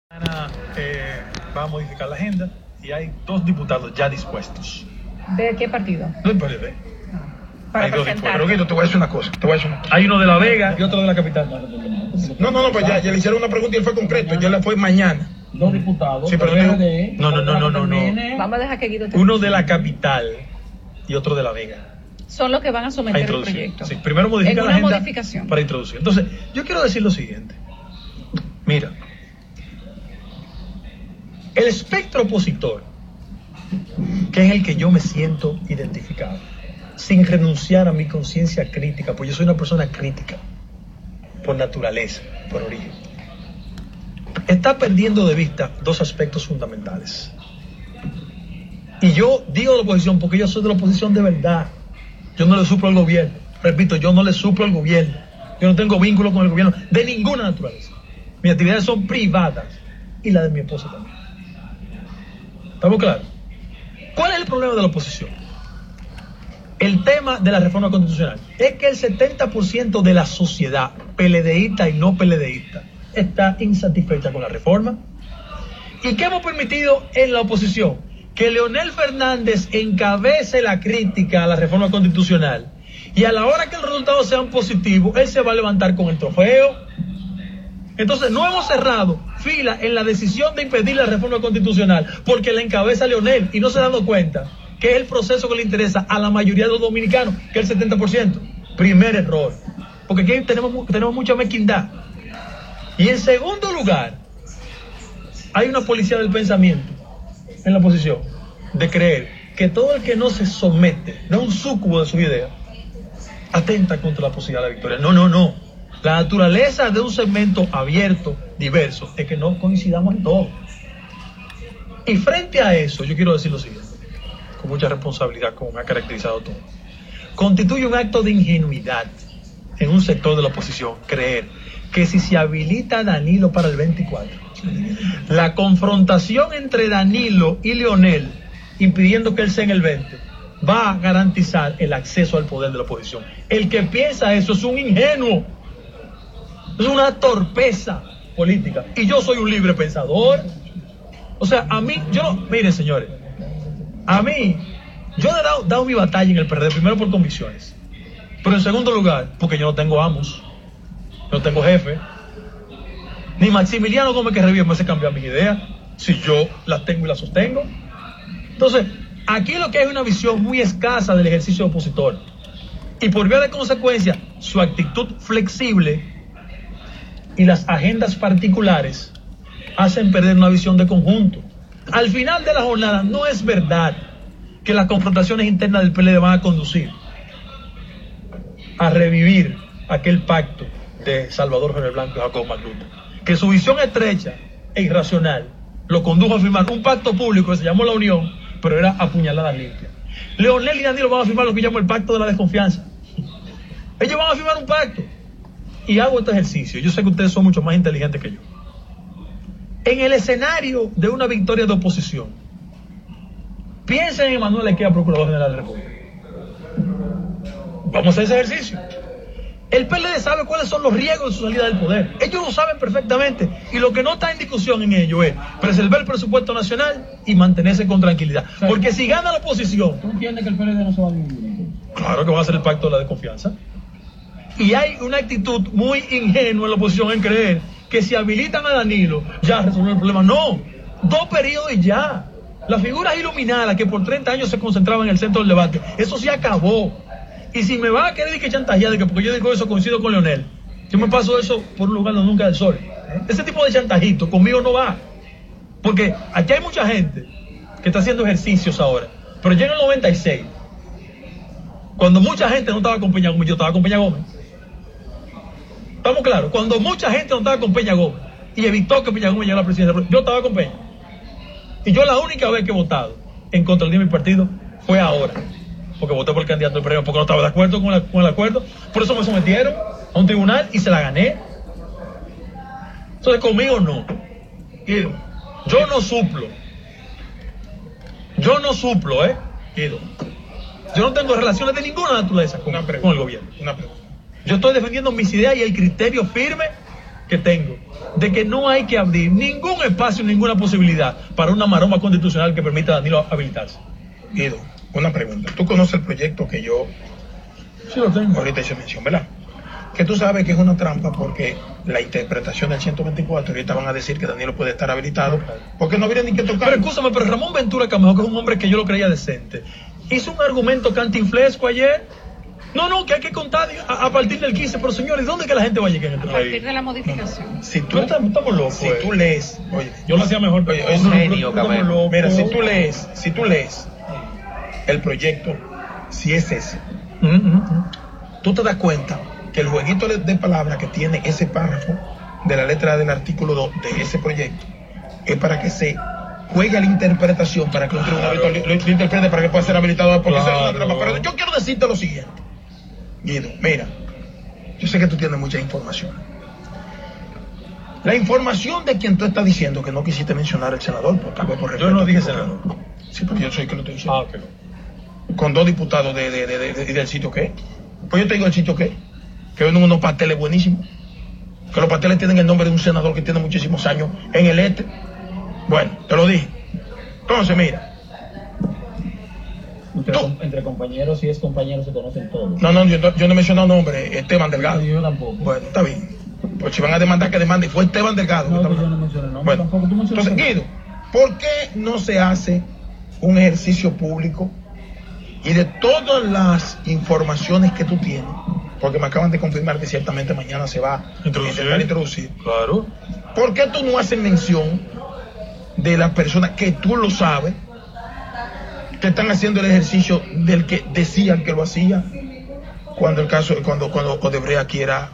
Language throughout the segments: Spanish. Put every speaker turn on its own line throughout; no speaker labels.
Va a modificar la agenda y hay 2 diputados ya dispuestos.
¿De qué partido?
Del PLD.
Para
Hay 2
presentar.
dispuestos. Te voy a decir una cosa. Hay uno de La Vega y otro de la capital.
No, pues ya le hicieron una pregunta y él fue concreto. Ya le fue mañana.
2 diputados.
Sí, pero no.
Vamos a dejar que Guido
Uno de la capital y otro de La Vega.
Son los que van a
A
someter el
introducir.
proyecto.
Sí, primero modificar
En
la
una
agenda
modificación.
para introducir. Entonces, yo quiero decir lo siguiente. Mira, el espectro opositor, que es el que yo me siento identificado, sin renunciar a mi conciencia crítica, pues yo soy una persona crítica, por naturaleza, por origen, está perdiendo de vista 2 aspectos fundamentales. Y yo digo de la oposición porque yo soy de la oposición de verdad. Yo no le suplo al gobierno. Repito, yo no le suplo al gobierno. Yo no tengo vínculo con el gobierno de ninguna naturaleza. Mis actividades son privadas y la de mi esposa también. ¿Estamos claros? ¿Cuál es el problema de la oposición? El tema de la reforma constitucional es que el 70% de la sociedad, PLDista y no PLDista, está insatisfecha con la reforma. ¿Y qué hemos permitido en la oposición? Que Leonel Fernández encabece la crítica a la reforma constitucional y a la hora que los resultados sean positivos, él se va a levantar con el trofeo. Entonces no hemos cerrado fila en la decisión de impedir la reforma constitucional porque la encabeza Leonel y no se ha dado cuenta que es el proceso que le interesa a la mayoría de los dominicanos, que es el 70%. Primer error, porque aquí tenemos mucha mezquindad. Y en segundo lugar, hay una policía del pensamiento en la oposición de creer que todo el que no se somete, no es un súcubo de su idea, atenta contra la posibilidad de la victoria. No. La naturaleza de un segmento abierto, diverso, es que no coincidamos en todo. Y frente a eso, yo quiero decir lo siguiente, con mucha responsabilidad, como me ha caracterizado todo. Constituye un acto de ingenuidad en un sector de la oposición creer que si se habilita a Danilo para el 24, la confrontación entre Danilo y Leonel, impidiendo que él sea en el 20, va a garantizar el acceso al poder de la oposición. El que piensa eso es un ingenuo, es una torpeza política. Y yo soy un libre pensador. O sea, a mí, miren señores, yo he dado mi batalla en el PRD, primero por convicciones, pero en segundo lugar, porque yo no tengo amos, no tengo jefe, ni Maximiliano Gómez que revive me hace cambiar mis ideas, si yo las tengo y las sostengo. Entonces, aquí lo que hay es una visión muy escasa del ejercicio opositor, y por vía de consecuencia, su actitud flexible y las agendas particulares hacen perder una visión de conjunto. Al final de la jornada, no es verdad que las confrontaciones internas del PLD van a conducir a revivir aquel pacto de Salvador Jorge Blanco y Jacobo Magluta, que su visión estrecha e irracional lo condujo a firmar un pacto público que se llamó La Unión, pero era apuñalada limpia. Leonel y Danilo van a firmar lo que llamo el pacto de la desconfianza. Ellos van a firmar un pacto. Y hago este ejercicio, yo sé que ustedes son mucho más inteligentes que yo. En el escenario de una victoria de oposición, piensen en Emanuel Lequea, Procurador General de la República. Vamos a hacer ese ejercicio. El PLD sabe cuáles son los riesgos de su salida del poder. Ellos lo saben perfectamente. Y lo que no está en discusión en ello es preservar el presupuesto nacional y mantenerse con tranquilidad. Porque si gana la oposición...
¿Tú entiendes que el PLD no se va a dividir?
Claro que va a ser el pacto de la desconfianza. Y hay una actitud muy ingenua en la oposición en creer que si habilitan a Danilo ya resolvió el problema. No, 2 periodos y ya. Las figuras iluminadas que por 30 años se concentraban en el centro del debate, eso se acabó. Y si me van a querer que chantajear de que porque yo digo eso coincido con Leonel, yo me paso eso por un lugar donde nunca hay el sol. Ese tipo de chantajito conmigo no va. Porque aquí hay mucha gente que está haciendo ejercicios ahora. Pero yo en el 96, cuando mucha gente no estaba con Peña Gómez, yo estaba con Peña Gómez. ¿Estamos claros? Cuando mucha gente no estaba con Peña Gómez y evitó que Peña Gómez llegara a la presidencia, yo estaba con Peña. Y yo la única vez que he votado en contra de mi partido fue ahora, porque voté por el candidato del PRD, porque no estaba de acuerdo con el acuerdo. Por eso me sometieron a un tribunal y se la gané. Entonces conmigo no. Guido, yo no suplo, Guido. Yo no tengo relaciones de ninguna naturaleza con el gobierno. Yo estoy defendiendo mis ideas y el criterio firme que tengo. de que no hay que abrir ningún espacio, ninguna posibilidad para una maroma constitucional que permita a Danilo habilitarse.
Guido, una pregunta. Tú conoces el proyecto que yo
Sí lo tengo.
ahorita hice mención, ¿verdad? Que tú sabes que es una trampa porque la interpretación del 124, ahorita van a decir que Danilo puede estar habilitado, porque no habría ni que
Pero
tocar.
escúchame, pero Ramón Ventura Camejo, que es un hombre que yo lo creía decente, hizo un argumento cantinflesco ayer. No, que hay que contar a partir del 15, pero señores, ¿dónde es que la gente va a llegar en este
A partir
país?
de la modificación.
Si tú,
Pero estamos locos.
si tú lees, oye,
Yo lo hacía mejor, pero
Oye, es
no,
un
genio,
estamos
Camejo.
locos.
mira, si tú lees el proyecto, si es ese, tú te das cuenta que el jueguito de palabras que tiene ese párrafo de la letra del artículo 2 de ese proyecto es para que se juegue la interpretación, para que un tribunal lo interprete para que pueda ser habilitado, porque esa es una trampa. Pero yo quiero decirte lo siguiente, Guido, mira, yo sé que tú tienes mucha información. La información de quien tú estás diciendo que no quisiste mencionar el senador, por tal vez por
Yo no dije
respeto,
senador.
Sí, porque yo soy el que lo estoy diciendo.
Ok.
Con 2 diputados del sitio que. Pues yo te digo el sitio que venden unos pasteles buenísimos. Que los pasteles tienen el nombre de un senador que tiene muchísimos años en el este. Bueno, te lo dije. Entonces, mira.
Entre compañeros y compañeros se conocen todos.
No, yo no he mencionado nombre, Esteban Delgado.
Yo tampoco.
Bueno, está bien. Pues si van a demandar, que demande. Fue Esteban Delgado.
No,
que
pues
está-
yo no mencioné nombre
Bueno,
tampoco. Tú mencionaste.
entonces, Guido, ¿por qué no se hace un ejercicio público y de todas las informaciones que tú tienes? Porque me acaban de confirmar que ciertamente mañana se va a intentar introducir.
Claro.
¿Por qué tú no haces mención de las personas que tú lo sabes, que están haciendo el ejercicio del que decían que lo hacía, cuando Odebrecht aquí era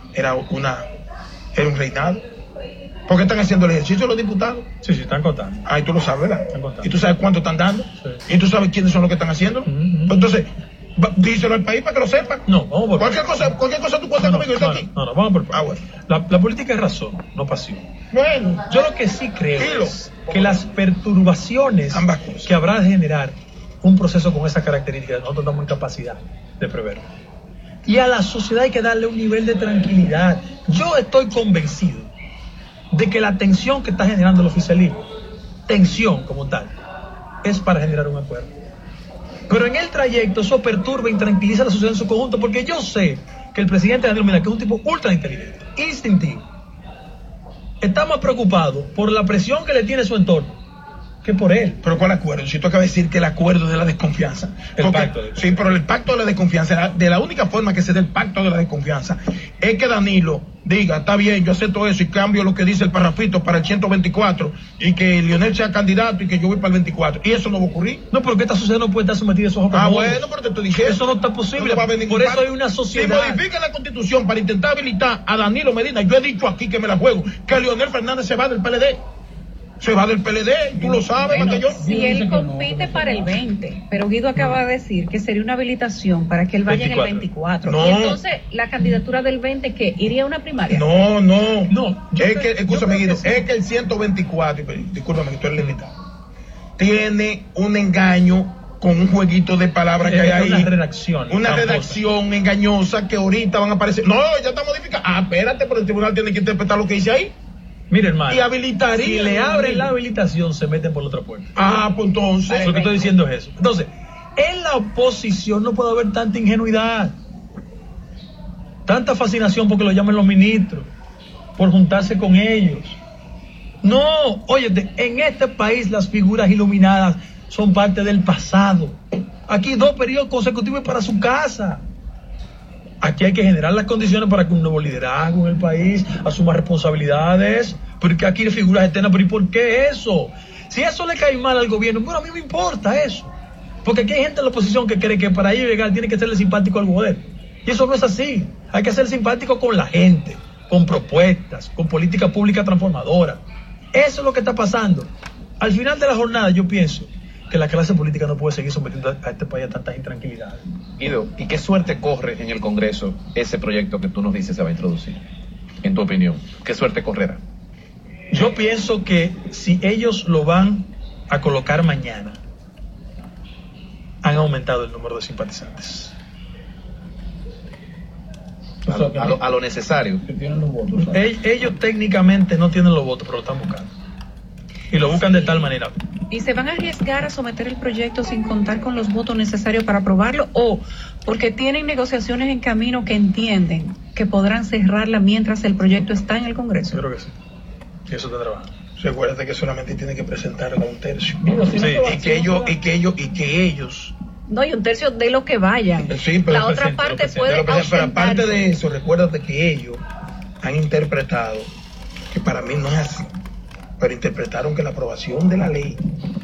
un reinado? ¿Por qué están haciendo el ejercicio los diputados?
Sí, están contando.
Ahí tú lo sabes, ¿verdad?
Están contando.
Y tú sabes cuánto están dando.
Sí.
Y tú sabes quiénes son los que están haciendo.
Ujú.
Pues entonces, díselo al país para que lo sepan.
No, vamos por
Cualquier cosa tú cuentas conmigo, yo estoy aquí.
No, vamos por
Ah, bueno.
La política es razón, no pasión.
Bueno,
Yo lo que sí creo
Dilo.
es que las perturbaciones
Ambas cosas.
que habrá de generar un proceso con esa característica, nosotros estamos en capacidad de prever. Y a la sociedad hay que darle un nivel de tranquilidad. Yo estoy convencido de que la tensión que está generando el oficialismo, tensión como tal, es para generar un acuerdo. Pero en el trayecto eso perturba e intranquiliza a la sociedad en su conjunto, porque yo sé que el presidente Danilo Medina, que es un tipo ultra inteligente, instintivo, está más preocupado por la presión que le tiene su entorno que por él.
pero ¿cuál acuerdo? Si tú acabas de decir que el acuerdo es de la desconfianza.
El pacto.
Sí, pero el pacto de la desconfianza, de la única forma que se dé el pacto de la desconfianza, es que Danilo diga, está bien, yo acepto eso y cambio lo que dice el parrafito para el 124 y que Lionel sea candidato y que yo voy para el 24. Y eso no va a ocurrir.
No, porque esta sociedad no puede estar sometida a esos ojos.
Bueno, pero te estoy diciendo.
Eso no está posible.
No va a haber ningún
Por eso
pacto.
hay una sociedad.
Si modifican la constitución para intentar habilitar a Danilo Medina, yo he dicho aquí que me la juego, que Leonel Fernández se va del PLD. Se va del PLD, tú lo sabes más que yo.
Si él compite para el 20, pero Guido acaba de decir que sería una habilitación para que él vaya en el 24.
No.
Y entonces la candidatura del 20 que iría a una primaria.
No.
yo
Es
creo-
que, escúchame,
yo creo
Guido,
que sí.
es que el 124, discúlpame que tú eres limitado, tiene un engaño con un jueguito de palabras que hay ahí.
Una redacción.
Una
tramposa.
redacción engañosa que ahorita van a aparecer. No, ya está modificada. Ah, espérate, pero el tribunal tiene que interpretar lo que dice ahí.
Mire, hermano.
Y habilitaría.
Si le abren la habilitación, se meten por la otra puerta.
Ah, pues entonces.
Lo que estoy diciendo es eso. Entonces, en la oposición no puede haber tanta ingenuidad, tanta fascinación porque lo llaman los ministros, por juntarse con ellos. No, óyete, en este país las figuras iluminadas son parte del pasado. Aquí 2 periodos consecutivos para su casa. Aquí hay que generar las condiciones para que un nuevo liderazgo en el país asuma responsabilidades, porque aquí hay figuras eternas. Pero ¿y por qué eso? Si eso le cae mal al gobierno, bueno, a mí me importa eso. Porque aquí hay gente en la oposición que cree que para ello llegar tiene que serle simpático al poder. Y eso no es así. Hay que ser simpático con la gente, con propuestas, con política pública transformadora. Eso es lo que está pasando. Al final de la jornada yo pienso que la clase política no puede seguir sometiendo a este país a tantas intranquilidades.
Guido, ¿y qué suerte corre en el Congreso ese proyecto que tú nos dices se va a introducir? En tu opinión, ¿qué suerte correrá?
Yo pienso que si ellos lo van a colocar mañana, han aumentado el número de simpatizantes.
a lo necesario.
Que tienen los votos.
Ellos técnicamente no tienen los votos, pero lo están buscando. Y lo buscan de tal manera.
¿Y se van a arriesgar a someter el proyecto sin contar con los votos necesarios para aprobarlo? ¿O porque tienen negociaciones en camino que entienden que podrán cerrarla mientras el proyecto está en el Congreso?
Yo creo que sí. Y eso está trabajando.
Recuérdate que solamente tiene que presentarla a un tercio.
Digo, si no
Sí,
te va-
Y
si
que
no
ellos,
te va-
y que ellos.
No, y un tercio de lo que vayan.
Sí, pero
La otra parte puede
pero aparte
ausentarse.
de eso, recuérdate que ellos han interpretado, que para mí no es así, pero interpretaron que la aprobación de la ley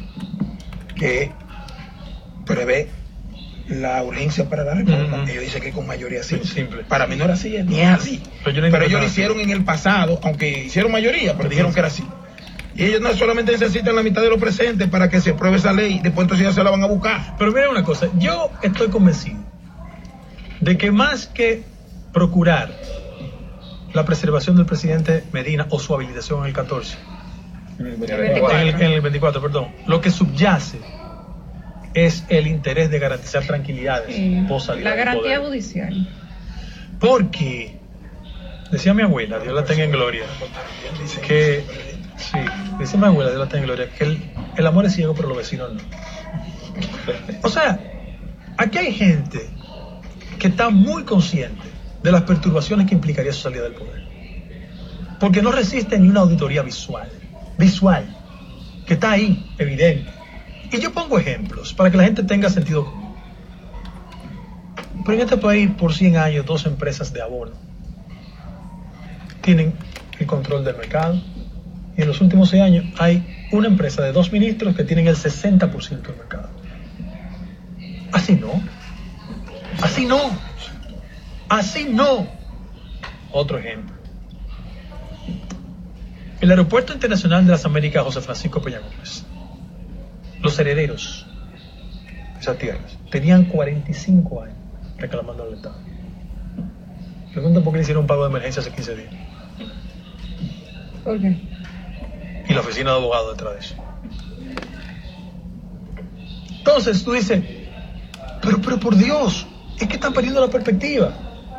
que prevé la urgencia para la reforma,
Ujú.
ellos dicen que con mayoría simple.
Simple.
Para mí no era así, ni es así.
Pero yo no
Pero
interpretaba
ellos lo
así.
hicieron en el pasado, aunque hicieron mayoría, pero dijeron que era así. Y ellos no solamente necesitan la mitad de los presentes para que se apruebe esa ley, después entonces ya se la van a buscar.
Pero mira una cosa, yo estoy convencido de que más que procurar la preservación del presidente Medina o su habilitación en el 14,
en el
en
24.
el 24, perdón, lo que subyace es el interés de garantizar tranquilidades post salida
La
del
garantía
poder.
judicial.
Porque, decía mi abuela, Dios la tenga en gloria, que, sí, decía mi abuela, Dios la tenga en gloria, que el amor es ciego, pero los vecinos no. O sea, aquí hay gente que está muy consciente de las perturbaciones que implicaría su salida del poder. Porque no resiste ni una auditoría visual, que está ahí, evidente. Y yo pongo ejemplos para que la gente tenga sentido común. Pero en este país, por 100 años, 2 empresas de abono tienen el control del mercado. Y en los últimos 6 años hay una empresa de 2 ministros que tienen el 60% del mercado. Así no. Así no. Así no. Otro ejemplo. El Aeropuerto Internacional de las Américas José Francisco Peña Gómez. Los herederos de esas tierras tenían 45 años reclamando al Estado. Preguntan por qué le hicieron un pago de emergencia hace 15 días.
¿Por qué?
Y la oficina de abogados detrás de eso. Entonces tú dices, pero por Dios, es que están perdiendo la perspectiva.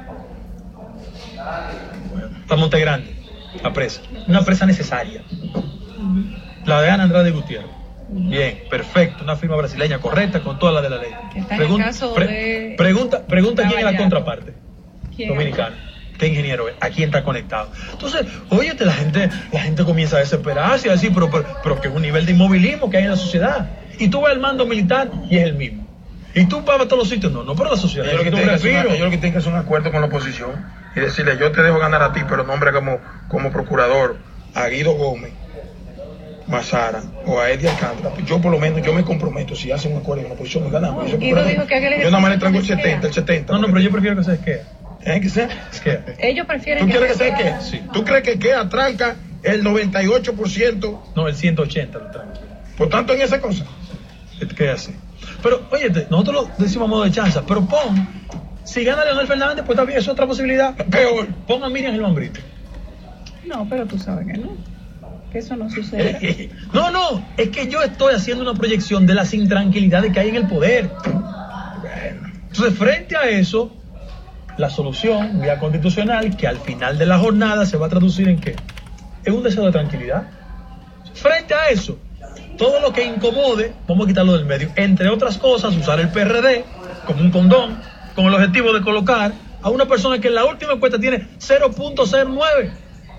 La Monte Grande, la presa, una presa necesaria. La de Ana Andrade Gutiérrez. Bien, perfecto, una firma brasileña correcta con toda la de la ley.
Está en el caso de
pregunta quién es la
Caballero.
contraparte.
¿Quién?
Dominicano. ¿Qué ingeniero es? ¿A quién está conectado? Entonces, óyete, la gente comienza a desesperarse y a decir, pero que es un nivel de inmovilismo que hay en la sociedad. Y tú ves el mando militar y es el mismo. Y tú vas a todos los sitios, no, pero la sociedad.
Ellos lo que tienen que hacer un acuerdo con la oposición y decirle, yo te dejo ganar a ti, pero nombra como procurador a Guido Gómez, Mazara o a Eddie Alcántara. Pues yo por lo menos, yo me comprometo, si hacen un acuerdo con la oposición, me ganamos.
No, Guido dijo que haga el
yo nada más le
ejercicio
traigo el
como
70, el
sea.
70.
No, pero yo prefiero que se esquee.
¿Que sea?
Esquea.
Ellos prefieren
¿Tú quieres que sea
sea-
qué?
Sí.
¿Tú crees que queda tranca el 98%?
No, el 180 lo traen.
Por tanto, en esa cosa.
Que es así. Pero, óyete, nosotros lo decimos a modo de chanza, pero si gana Leonel Fernández, pues también es otra posibilidad.
Peor.
Pon a Miriam Germán Brito.
No, pero tú sabes que no. Que eso no sucede.
No, es que yo estoy haciendo una proyección de las intranquilidades que hay en el poder. Entonces, frente a eso, la solución, vía constitucional, que al final de la jornada se va a traducir en ¿qué? En un deseo de tranquilidad. Frente a eso, todo lo que incomode, vamos a quitarlo del medio. Entre otras cosas, usar el PRD como un condón, con el objetivo de colocar a una persona que en la última encuesta tiene 0.09.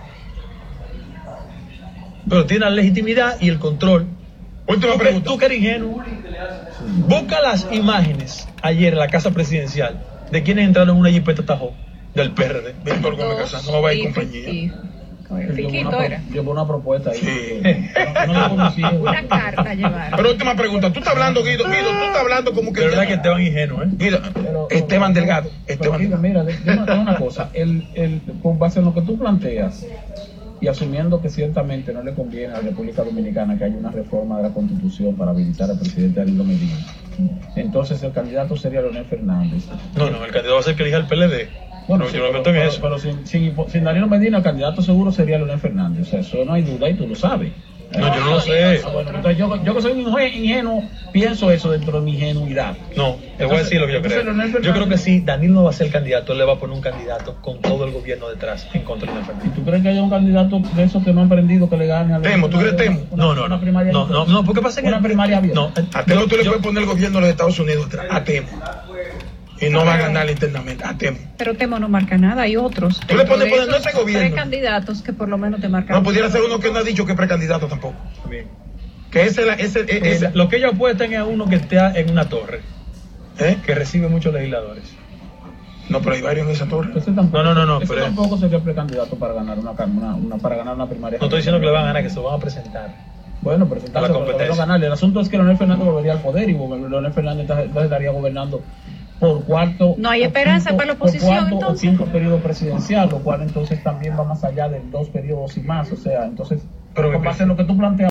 Pero tiene la legitimidad y el control.
Última
Tú
pregunta.
que eres ingenuo, busca las imágenes ayer en la casa presidencial de quienes entraron en una jipeta Tajo del PRD.
Víctor Gómez Casanova y compañía.
Fiquito era.
Llevó una propuesta ahí.
Sí.
No la conocía.
Una carta llevaron.
Pero última pregunta. Tú estás hablando, Guido, tú estás hablando como que...
De verdad que Esteban ingenuo, ¿eh?
Guido, Esteban Delgado.
Pero mira, dime una cosa. Con base en lo que tú planteas, y asumiendo que ciertamente no le conviene a la República Dominicana que haya una reforma de la Constitución para habilitar al presidente Danilo Medina, entonces el candidato sería Leonel Fernández.
No, el candidato va a ser que elija el PLD.
Bueno,
No,
sí,
yo no me meto en eso.
pero sin Danilo Medina, el candidato seguro sería Leonel Fernández. O sea, eso no hay duda y tú lo sabes.
No, yo no lo sé.
Bueno, entonces yo que soy un ingenuo, pienso eso dentro de mi ingenuidad.
No, te voy a decir lo que yo
Entonces,
creo.
Leonel
Yo creo que
Fernández-
si Danilo no va a ser candidato, él le va a poner un candidato con todo el gobierno detrás en contra de Leonel
¿Y
Fernández.
tú crees que haya un candidato de esos que no han aprendido que le gane a
Temo, ¿tú crees Temo?
Una primaria abierta?
No, porque pasa que
Una primaria abierta.
No,
A Temo tú le
yo-
puedes poner el gobierno de los Estados Unidos atrás. A Temo. Y no va a ganar internamente. A Temo.
Pero Temo no marca nada, hay otros.
Tú le pones
Dentro de
no
esos
ese gobierno.
precandidatos que por lo menos te marcan.
No pudiera ser uno que no ha dicho que es precandidato tampoco.
Bien.
Que ese
Lo que ellos apuestan es a uno que esté en una torre,
¿eh?
que recibe muchos legisladores.
No, pero hay varios en esa torre.
Ese tampoco,
No,
ese
pero-
tampoco sería precandidato para ganar para ganar una primaria.
No estoy diciendo que le van a ganar, que se lo van a presentar.
Bueno, presentarse,
A la
pero todavía no
competencia.
ganar. El asunto es que Leonel Fernández volvería al poder y Leonel Fernández entonces estaría gobernando por cuarto.
No hay
o
esperanza
quinto-
para la
por
oposición,
cuarto
entonces.
o quinto periodo presidencial, lo cual entonces también va más allá de 2 periodos y más. O sea, entonces,
Pero
con base en lo que tú planteas.